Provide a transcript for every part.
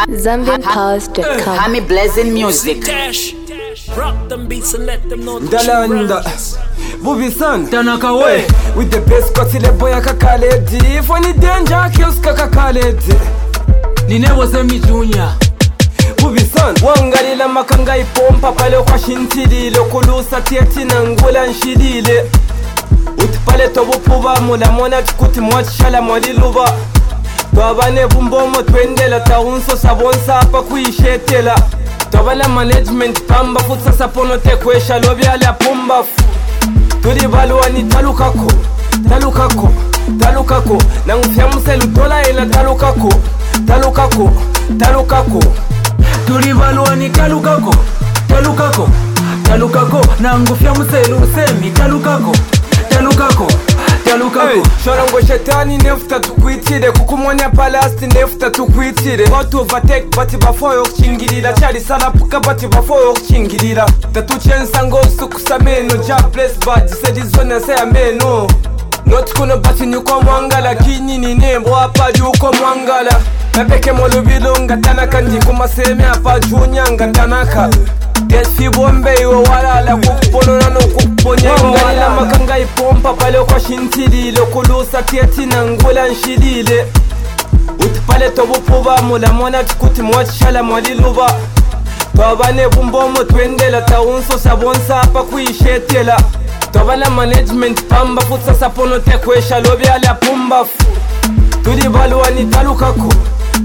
ZambianPause.com. Hami blazing music. Rock them beats and let them know the Dalanda Bubisan Tanaka way with the best cut ile boy akakaledi. If any danger kills kakakaledi. Ninebo Semi Junior Bubisan wangalila makanga ipompa pale kwa shintilile kulusa tieti na ngula nshilile utipale tobupuba mula mwana tikuti mwachishala mwaliluba twabane bumbomo twendela taunso sabonsa apa kuishetela twabala management pamba futsa sapono tekwesha lobyala pumba tuli balwani talukako nangufyamuselu dola ina talukako tuli balwani talukako nangufyamuselu usemi talukako Hey, shorango shetani nefuta tukwitire kukumwonya palasti nefuta tukwitire watu overtake bati bafoyo kuchingirira chari sarapuka bati bafoyo kuchingirira tatuchensa ngosu kusameno ja bless bad sedizona saya meno not kuno bati nyuko mwangala kinyini nembo hapa yuko mwangala napeke molubilunga tanaka ndikumaseme hapa junyanga tanaka Desfi bombe iwo walala kukuponona no kuponyanga makanga ipompa pale kwa shintilile kulusa tieti na ngula nshilile utipale tobupuba mula mwana tikuti mwachishala mwaliluba twabane bumbomo twendela taunso sabonsa apa kuishetela twabala management pamba futsa sapono tekwesha lobyala pumba tuli balwani talukako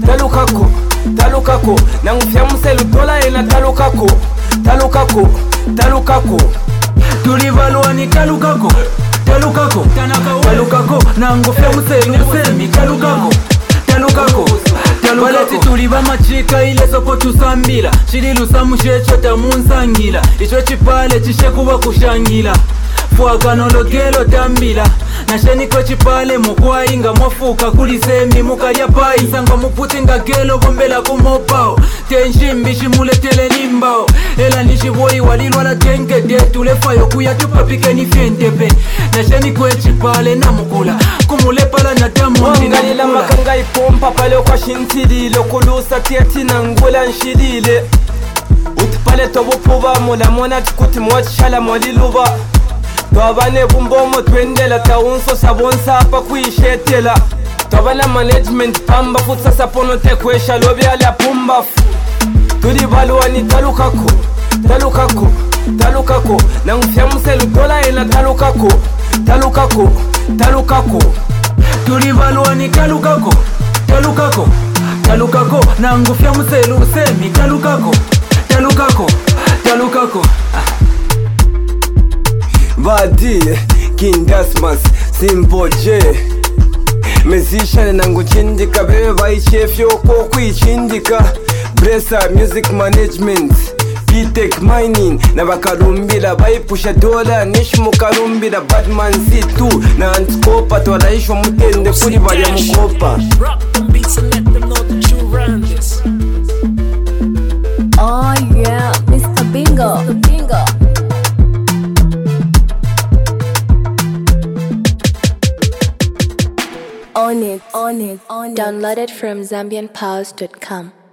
nangufyamuselu dola ina talukako tuli balwani talukako nangufyamuselu usemi talukako baleti tuli bamachika ile soko tusambila chililusa mushecho tamunsangila icho chipale chishekuba kushangila fwakanologelo tambila nasheniko chipale mukwayinga mwafuka kulisemi mukalya pai nsanga muputi nga gelo bombela kumopao tenshimbi shimuletele nimbao ela nishiboyi walilwala tenkede tulefayo kuya tupapike nifyentepe nasheniko chipale namukula kumulepala wangalila makanga ipompa pale kwa shintilile kulusa tieti na ngula nshilile utipale tobupuba mula mwana tikuti mwachishala mwaliluba twabane bumbomo twendela taunso sabonsa apa kuishetela twabala management pamba futsa sapono tekwesha lobyala pumba tuli balwani talukako nangufyamuselu dola ina talukako tuli balwani talukako nangufyamuselu usemi talukako Badi, King Dasmas, Simple J Musician nangu chindika bebe baichef yoko kuichindika Bresa Music Management B-Tech Mining na bakarumbila baipusha dola nishimu karumbila Batman C2 na antikopa twalaishwa mutende kuri balya mukopa Rock them beats and let them know that you run this. Oh yeah, Mr. Bingo. On it. Download it from ZambianPause.com.